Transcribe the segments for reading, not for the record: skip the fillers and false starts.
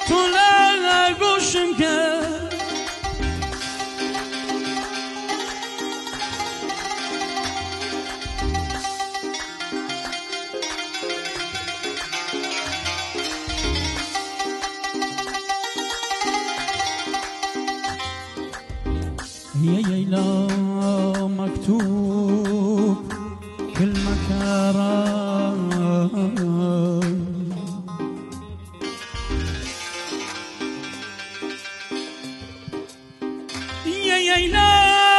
تو لگوشم کرد يا ليلى مكتوب كلمة كرام يا ليلى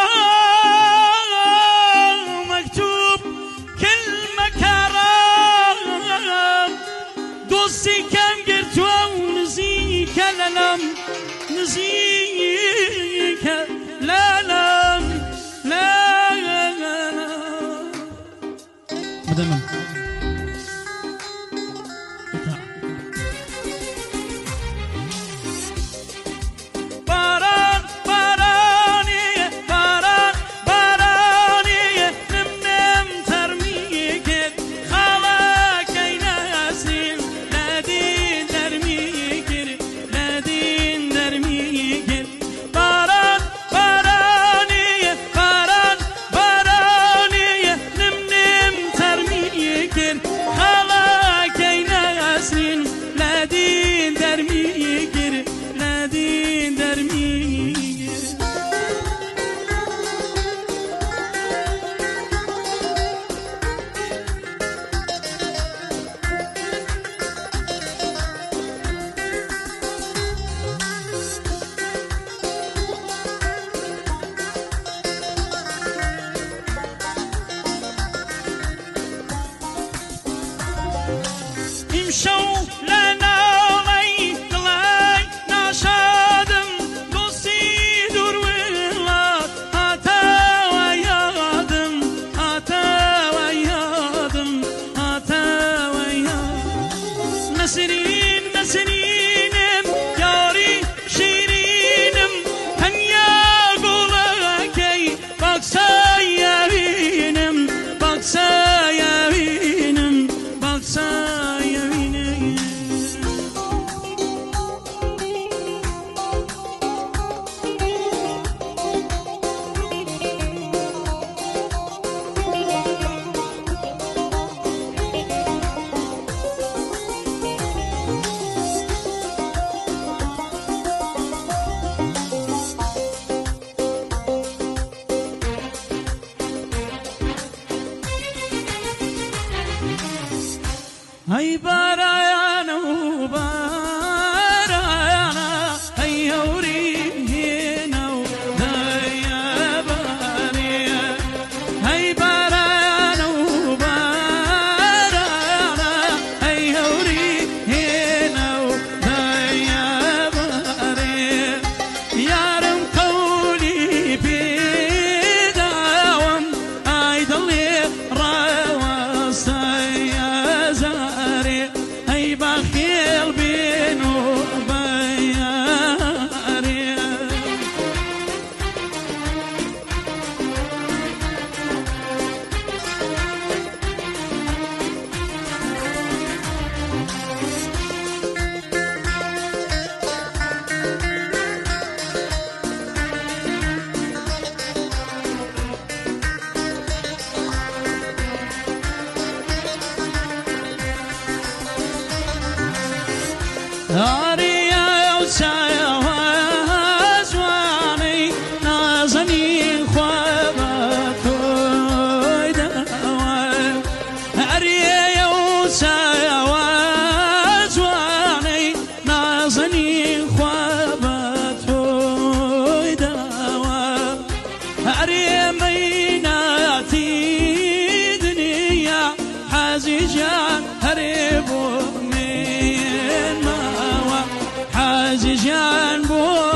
مكتوب كلمة كرام دوستي كم قرتوا ونزيك للم نزيك لا لا لا لا بدنا باران باراني باران باراني نم ترميك خلاك يناسين نادين درميك نادين درميك باران امشو لنا لي دلاي ناشادم دوستي دور ولا هاتا ويادم هاتا ويادم هاتا ويادم نسرين نسرينم ياري شيرينم هنيا قولكي بقسا يارينم بقسا يارينم بقسا هاي بارانا وبارانا هاي هورينا ودايا باريا هاي بارانا وبارانا هاي هورينا ودايا باريا يارم قولي بيداوم هاي ضلي راوستي هاي بخيل بينو بياري أريا وسايا زواني نازني خواباتو دوا أريا وسايا زواني نازني خواباتو دوا أريا ميناتي دنيا حازجان هربو جان بو